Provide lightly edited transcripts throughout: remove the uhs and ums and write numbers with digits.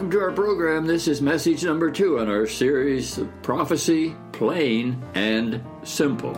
welcome to our program. This is message number 2 on our series, Prophecy, Plain and Simple.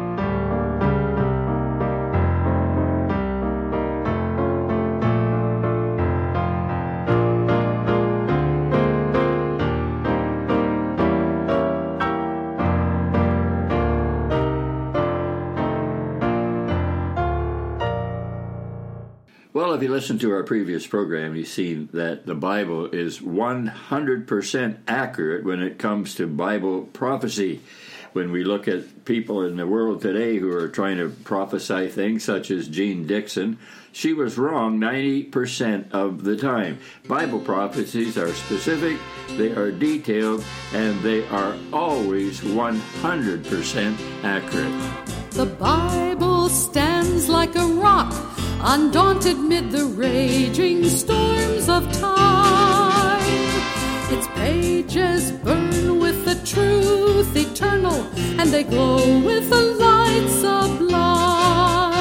Well, if you listen to our previous program, you see that the Bible is 100% accurate when it comes to Bible prophecy. When we look at people in the world today who are trying to prophesy things, such as Jean Dixon, she was wrong 90% of the time. Bible prophecies are specific, they are detailed, and they are always 100% accurate. The Bible stands like a rock, undaunted mid the raging storms of time. Its pages burn with the truth eternal, and they glow with the light sublime.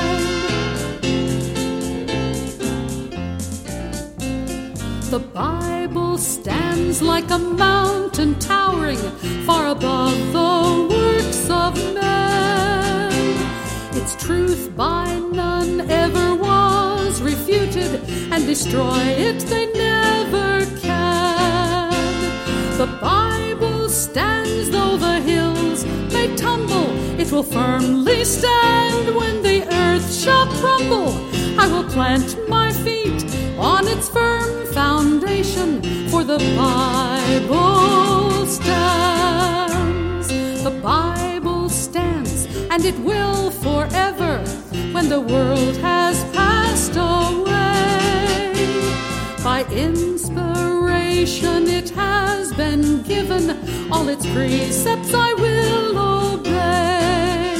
The Bible stands like a mountain towering far above the works of men. Its truth by none ever was refuted, and destroy it they never can. The Bible stands though the hills may tumble, it will firmly stand when the earth shall crumble. I will plant my feet on its firm foundation, for the Bible stands. The Bible stands, and it will forever, when the world has passed away. By inspiration it has been given, all its precepts I will obey.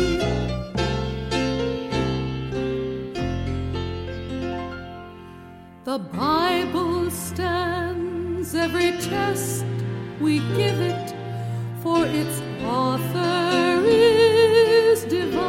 The Bible stands every test we give it, for its author is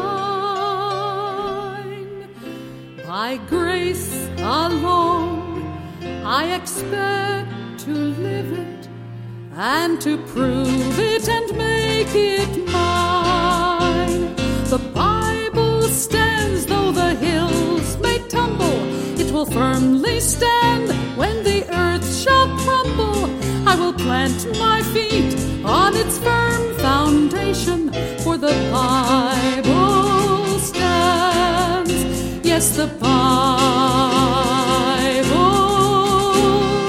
divine. By grace alone I expect to live it, and to prove it and make it mine. The Bible stands though the hills may tumble, it will firmly stand when the earth shall crumble. I will plant my feet on its firm foundation, for the Bible stands. Yes, the Bible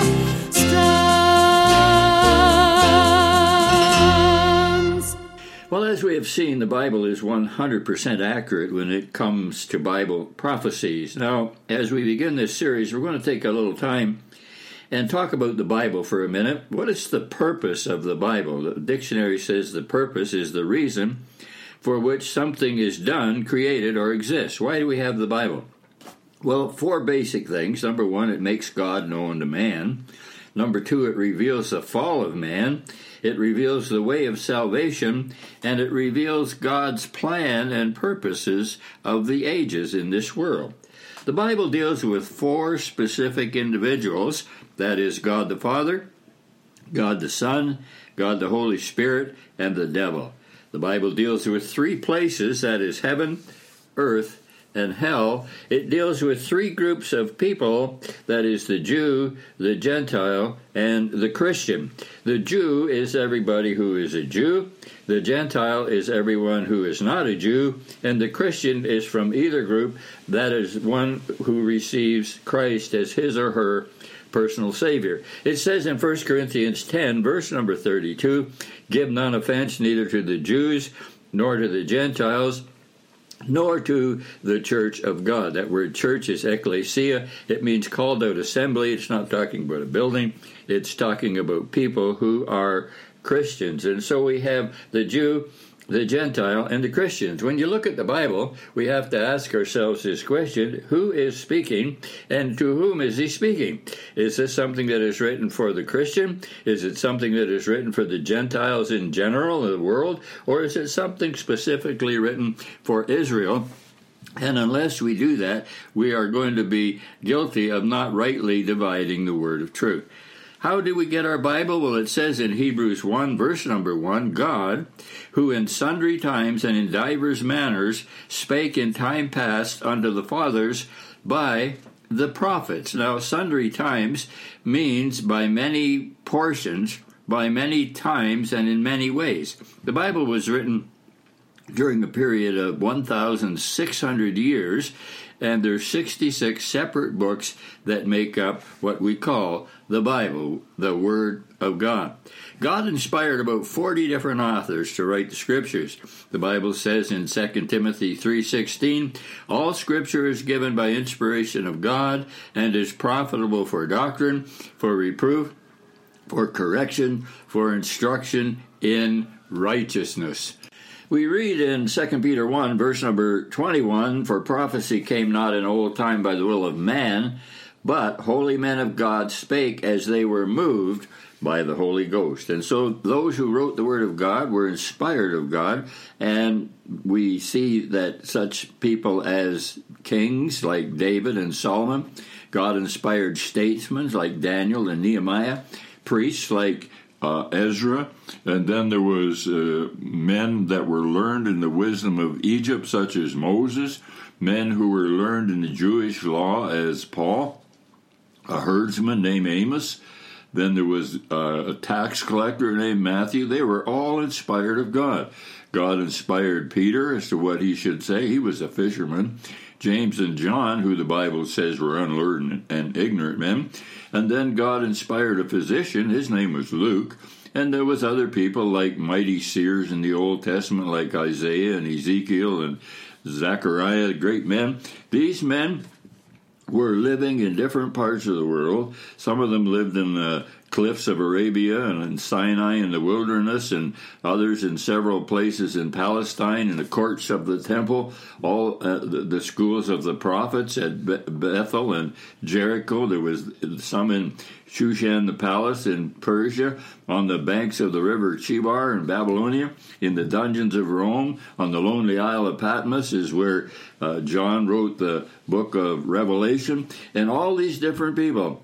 stands. Well, as we have seen, the Bible is 100% accurate when it comes to Bible prophecies. Now, as we begin this series, we're going to take a little time and talk about the Bible for a minute. What is the purpose of the Bible? The dictionary says the purpose is the reason for which something is done, created, or exists. Why do we have the Bible? Well, 4 basic things. Number 1, it makes God known to man. Number 2, it reveals the fall of man. It reveals the way of salvation, and it reveals God's plan and purposes of the ages in this world. The Bible deals with 4 specific individuals, that is God the Father, God the Son, God the Holy Spirit, and the devil. The Bible deals with 3 places, that is heaven, earth, and hell. It deals with 3 groups of people, that is the Jew, the Gentile, and the Christian. The Jew is everybody who is a Jew, the Gentile is everyone who is not a Jew, and the Christian is from either group, that is one who receives Christ as his or her personal Savior. It says in 1 Corinthians 10, verse number 32, "Give none offense neither to the Jews, nor to the Gentiles, nor to the church of God." That word church is ecclesia. It means called out assembly. It's not talking about a building. It's talking about people who are Christians. And so we have the Jew, the Gentile, and the Christians. When you look at the Bible, we have to ask ourselves this question: who is speaking, and to whom is he speaking? Is this something that is written for the Christian? Is it something that is written for the Gentiles in general in the world? Or is it something specifically written for Israel? And unless we do that, we are going to be guilty of not rightly dividing the word of truth. How do we get our Bible? Well, it says in Hebrews 1, verse number 1, God, who in sundry times and in divers manners spake in time past unto the fathers by the prophets. Now, sundry times means by many portions, by many times, and in many ways. The Bible was written during a period of 1,600 years, and there's 66 separate books that make up what we call the Bible, the Word of God. God inspired about 40 different authors to write the Scriptures. The Bible says in 2 Timothy 3:16, all Scripture is given by inspiration of God and is profitable for doctrine, for reproof, for correction, for instruction in righteousness. We read in 2 Peter 1, verse number 21, for prophecy came not in old time by the will of man, but holy men of God spake as they were moved by the Holy Ghost. And so those who wrote the Word of God were inspired of God, and we see that such people as kings like David and Solomon, God-inspired statesmen like Daniel and Nehemiah, priests like Ezra, and then there was men that were learned in the wisdom of Egypt, such as Moses, men who were learned in the Jewish law as Paul, a herdsman named Amos, then there was a tax collector named Matthew. They were all inspired of God. God inspired Peter as to what he should say. He was a fisherman. James and John, who the Bible says were unlearned and ignorant men. And then God inspired a physician. His name was Luke. And there was other people like mighty seers in the Old Testament, like Isaiah and Ezekiel and Zechariah, great men. These men were living in different parts of the world. Some of them lived in the cliffs of Arabia and in Sinai in the wilderness, and others in several places in Palestine, in the courts of the temple, all the schools of the prophets at Bethel and Jericho. There was some in Shushan the palace in Persia, on the banks of the river Chebar in Babylonia, in the dungeons of Rome, on the lonely isle of Patmos is where John wrote the book of Revelation, and all these different people.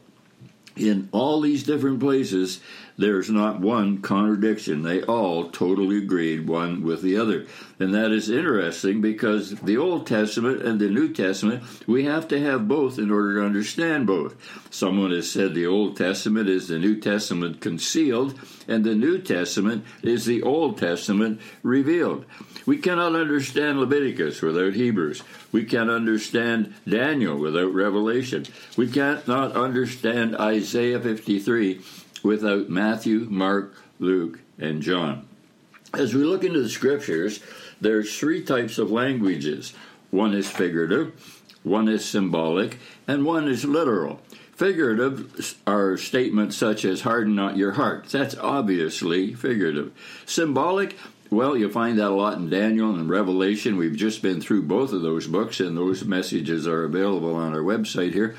In all these different places, there's not one contradiction. They all totally agreed one with the other. And that is interesting because the Old Testament and the New Testament, we have to have both in order to understand both. Someone has said the Old Testament is the New Testament concealed, and the New Testament is the Old Testament revealed. We cannot understand Leviticus without Hebrews. We can't understand Daniel without Revelation. We cannot understand Isaiah 53 without Matthew, Mark, Luke, and John. As we look into the Scriptures, there's three types of languages. One is figurative, one is symbolic, and one is literal. Figurative are statements such as harden not your heart. That's obviously figurative. Symbolic, well, you'll find that a lot in Daniel and Revelation. We've just been through both of those books, and those messages are available on our website here.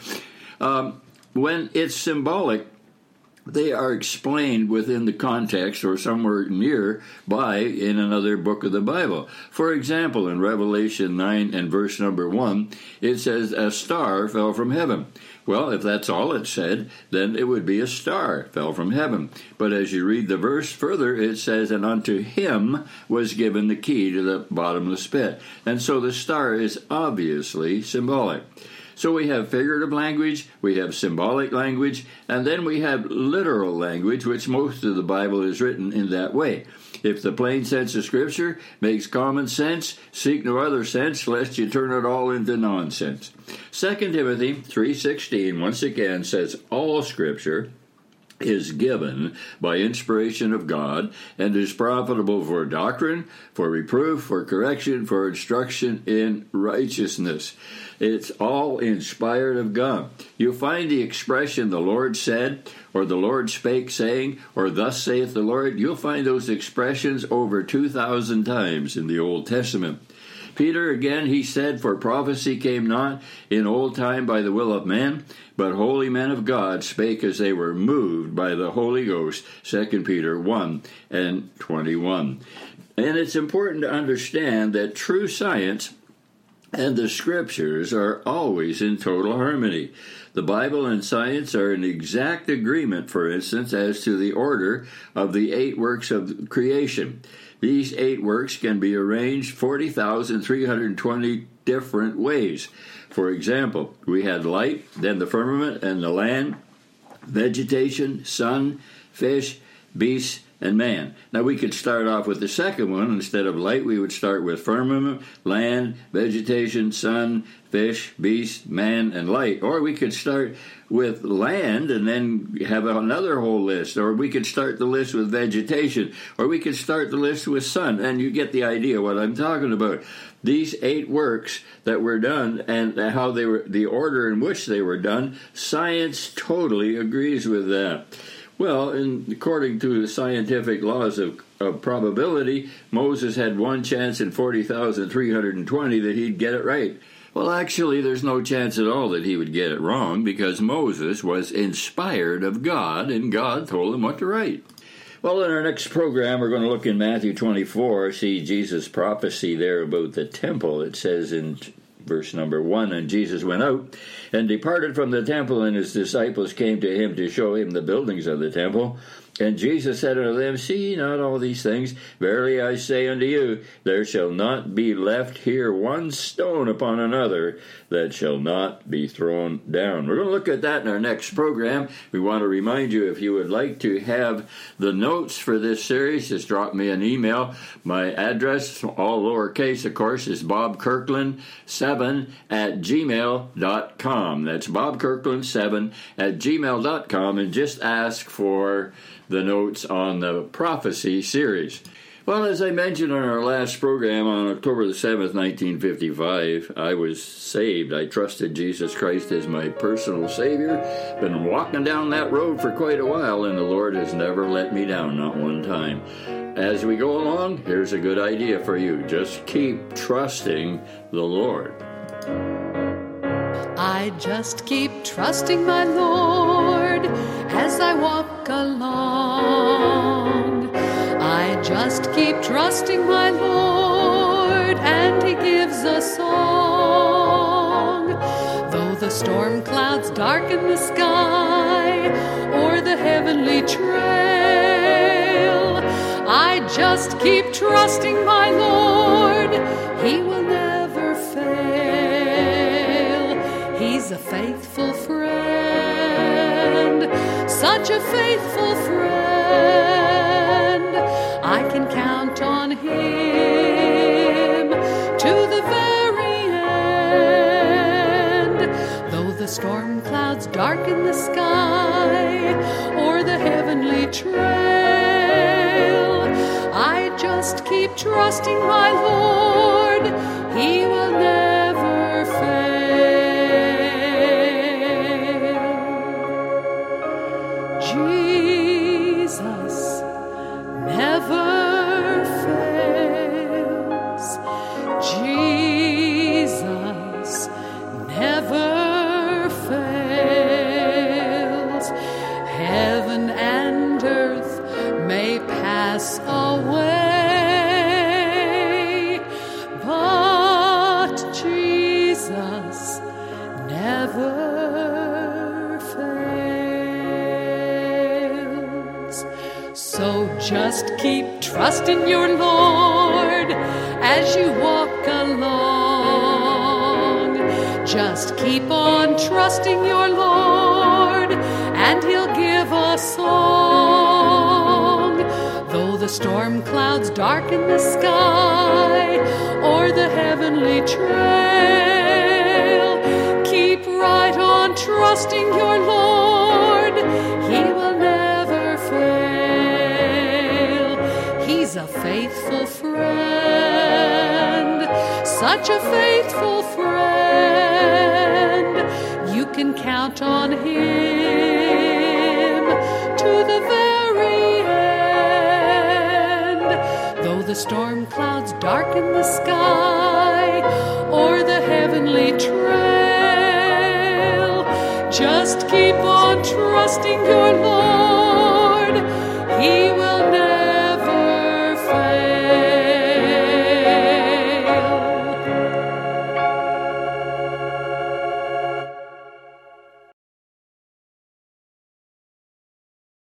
When it's symbolic, they are explained within the context or somewhere nearby in another book of the Bible. For example, in Revelation 9 and verse number 1, it says, a star fell from heaven. Well, if that's all it said, then it would be a star fell from heaven. But as you read the verse further, it says, and unto him was given the key to the bottomless pit. And so the star is obviously symbolic. So we have figurative language, we have symbolic language, and then we have literal language, which most of the Bible is written in that way. If the plain sense of Scripture makes common sense, seek no other sense, lest you turn it all into nonsense. 2 Timothy 3:16 once again says, all Scripture is given by inspiration of God and is profitable for doctrine, for reproof, for correction, for instruction in righteousness. It's all inspired of God. You find the expression the Lord said, or the Lord spake saying, or thus saith the Lord. You'll find those expressions over 2,000 times in the Old Testament. Peter, again, he said, for prophecy came not in old time by the will of man, but holy men of God spake as they were moved by the Holy Ghost, 2 Peter 1 and 21. And it's important to understand that true science And the scriptures are always in total harmony. The Bible and science are in exact agreement, for instance, as to the order of the 8 works of creation. These 8 works can be arranged 40,320 different ways. For example, we had light, then the firmament and the land, vegetation, sun, fish, beasts, and man. Now we could start off with the second one. Instead of light, we would start with firmament, land, vegetation, sun, fish, beast, man, and light. Or we could start with land and then have another whole list. Or we could start the list with vegetation. Or we could start the list with sun. And you get the idea what I'm talking about. These 8 works that were done and how they were, the order in which they were done, science totally agrees with that. Well, according to the scientific laws of probability, Moses had 1 chance in 40,320 that he'd get it right. Well, actually, there's no chance at all that he would get it wrong because Moses was inspired of God, and God told him what to write. Well, in our next program, we're going to look in Matthew 24, see Jesus' prophecy there about the temple. It says in verse number 1, and Jesus went out and departed from the temple, and his disciples came to him to show him the buildings of the temple. And Jesus said unto them, See ye not all these things? Verily I say unto you, there shall not be left here one stone upon another that shall not be thrown down. We're going to look at that in our next program. We want to remind you, if you would like to have the notes for this series, just drop me an email. My address, all lowercase, of course, is bobkirkland7@gmail.com. That's bobkirkland7@gmail.com, and just ask for the notes on the prophecy series. Well, as I mentioned on our last program on October the 7th, 1955, I was saved. I trusted Jesus Christ as my personal Savior. Been walking down that road for quite a while, and the Lord has never let me down, not one time. As we go along, here's a good idea for you. Just keep trusting the Lord. I just keep trusting my Lord as I walk along. I just keep trusting my Lord, and He gives a song. Though the storm clouds darken the sky or the heavenly trail, I just keep trusting my Lord. He will never fail. He's a faithful friend, such a faithful friend. I can count on Him to the very end. Though the storm clouds darken the sky or the heavenly trail, I just keep trusting my Lord. He will never fail. Jesus never fails. Jesus never fails. Heaven and earth may pass away, but Jesus never fails. So just keep trusting your Lord as you walk along. Just keep on trusting your Lord, and He'll give a song. Though the storm clouds darken the sky or the heavenly trail, keep right on trusting your Lord. He will never fail. He's a faithful friend, such a faithful friend. You can count on Him to the very end. Though the storm clouds darken the sky or the heavenly trail, just keep on trusting your Lord. He will